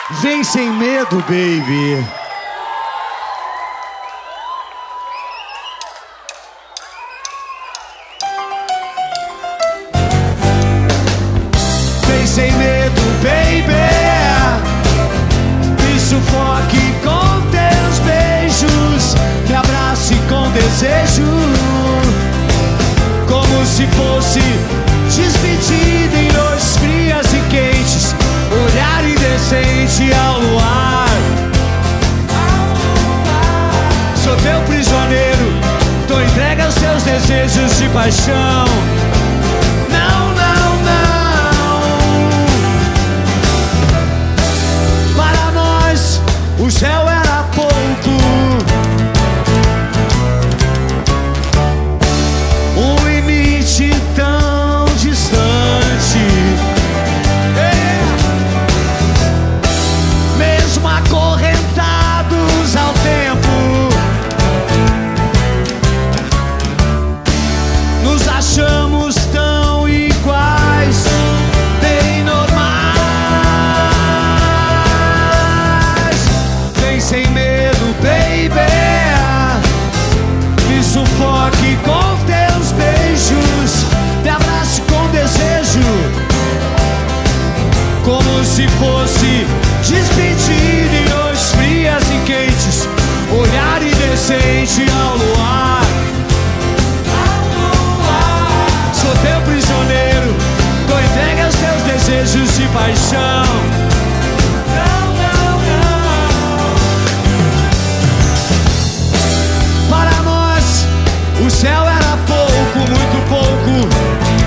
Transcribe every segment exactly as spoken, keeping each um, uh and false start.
Vem sem medo, baby. Vem sem medo, baby. Me sufoque com teus beijos, me abrace com desejo, como se fosse despedida em noites frias e quentes, olhar indecente ao luar. Sou teu prisioneiro, tô entregue aos teus desejos de paixão. Não, não, não. Para nós o céu era pouco, um limite tão distante. Mesmo acorrentados ao tempo, nos achamos tão iguais, bem normais. Vem sem medo, baby. Me sufoque com teus beijos, me abrace com desejo, como se fosse despedida em noites frias e quentes, olhar indecente ao luar. Sou teu prisioneiro, tô entregue aos teus desejos de paixão. Não, não, não. Para nós o céu era pouco, muito pouco,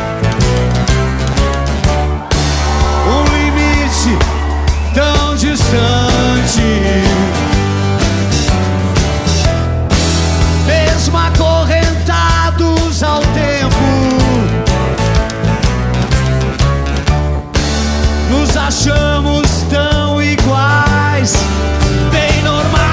um limite tão distante. Mesmo acorrentados ao tempo, nos achamos tão iguais, bem normais.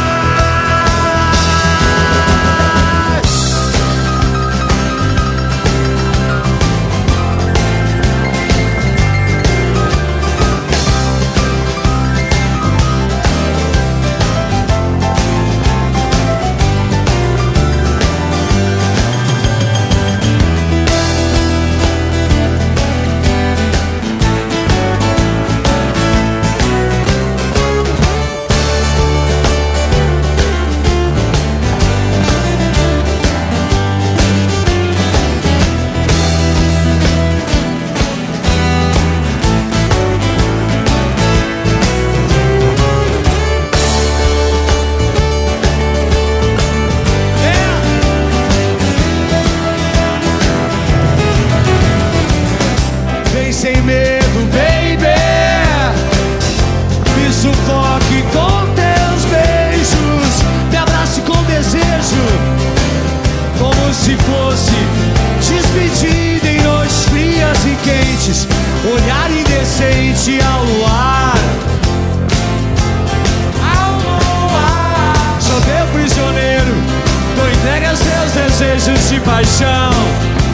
Sem medo, baby. Me sufoque com teus beijos, me abrace com desejo, como se fosse despedida em noites frias e quentes, olhar indecente ao luar. Ao luar. Sou teu prisioneiro, tô entregue aos teus desejos de paixão.